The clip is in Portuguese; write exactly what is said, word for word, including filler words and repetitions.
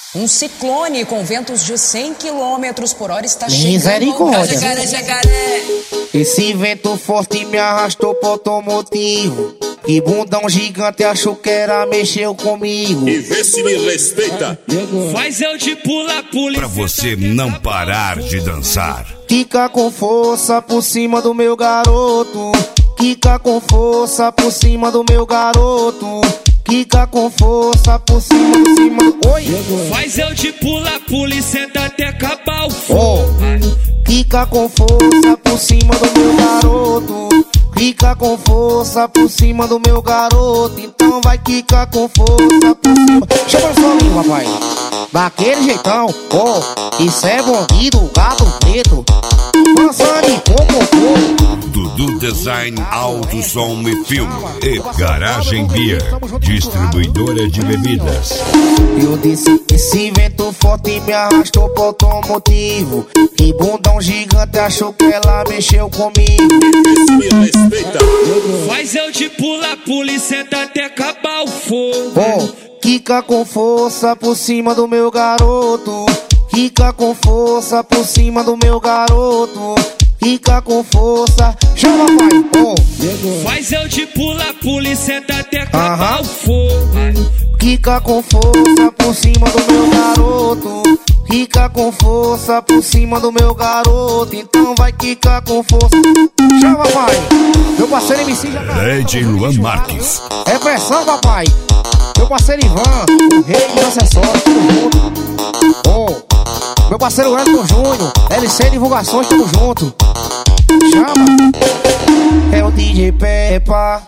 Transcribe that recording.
Um ciclone com ventos de cem quilômetros por hora está chegando. Misericórdia. Jacaré, jacaré. Esse vento forte me arrastou pro automotivo. Que bundão gigante achou que era, mexeu comigo. E vê se me respeita. Faz eu de pula, pula. Pra você não parar de dançar. Quica com força por cima do meu garoto. Quica com força por cima do meu garoto. Quica com força por cima, por cima do... Oi! Faz eu de pula, pula e senta até acabar o fogo. Oh. Quica com força por cima do meu garoto. Quica com força por cima do meu garoto. Então vai quicar com força por cima. Chama o solinho, papai. Daquele jeitão. Oh, isso é bandido, gato preto. Dançando com cocô. Dudu Design, Auto, Som e Filme. E Garagem Beer, distribuidora de bebidas. Eu disse, esse vento forte me arrastou pro automotivo. Que bundão gigante achou que ela mexeu comigo. Me respeita. Faz eu de pula, pula e senta até acabar o fogo. Oh, quica com força por cima do meu garoto. Quica com força por cima do meu garoto. Quica com força. Chama, pai. Oh. Faz eu de pula, pula e senta até acabar Aham. o fogo. Quica com força por cima do meu garoto. Quica com força por cima do meu garoto. Então vai quicar com força. Chama, pai. Meu parceiro M C já tá. D J Luan Marques. É pressão, papai. Meu parceiro Ivan, o rei dos acessórios, tudo junto. Oh, meu parceiro Elton Júnior, L C Divulgações, tudo junto. Chama. É o D J Peppa.